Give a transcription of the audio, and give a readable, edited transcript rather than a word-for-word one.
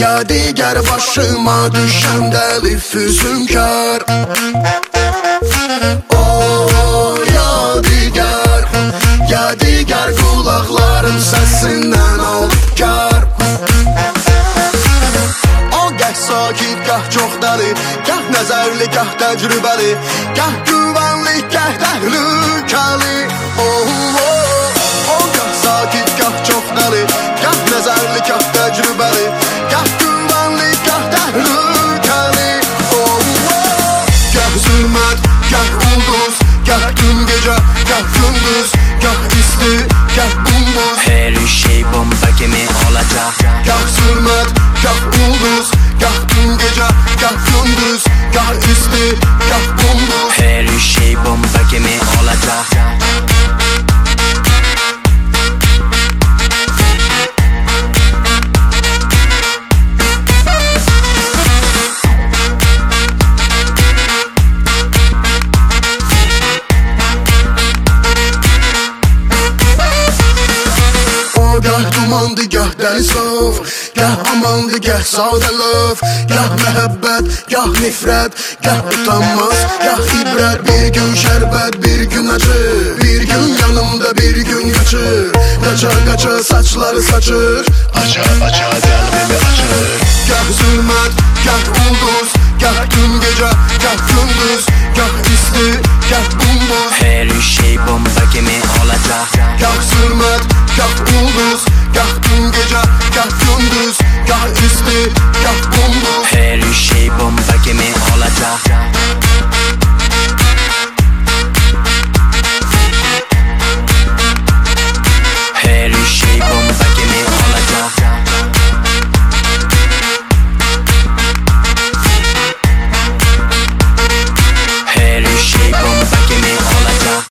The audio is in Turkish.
Ya diğer başıma düşen deli füzunkar. Ya diğer kulaklarım sesinden olup kar. O gah sakit, gah çox dəli, gah nəzərli, gah təcrübəli, gah güvənli, gah təhlükəli. O gah sakit, gah çox dəli, gah nəzərli, gah təcrübəli, gah güvənli, gah təhlükəli. Gah zülmət, gah ulduz, gah gün gecə, gah gündüz, gah isti, gah buz. Her şey bomba gibi olacak. Gah zülmət, gah ulduz, gah gün gecə, gah gündüz, gah isti, gah buz. Her şey bomba gibi olacak. Gah dumandı, gah dəli sov, gah amandı, gah sadə löv, gah məhəbbət, gah nifrət, gah utanmaz, gah ibrət. Bir gün şərbət, bir gün acı, bir gün yanımda, bir gün kaçır. Qaça qaça saçları saçır, aça aça qəlbimi açır. Gah zülmət, gah ulduz, gah gün gecə, gah gündüz, gah isti, gah buz. Her şey bomba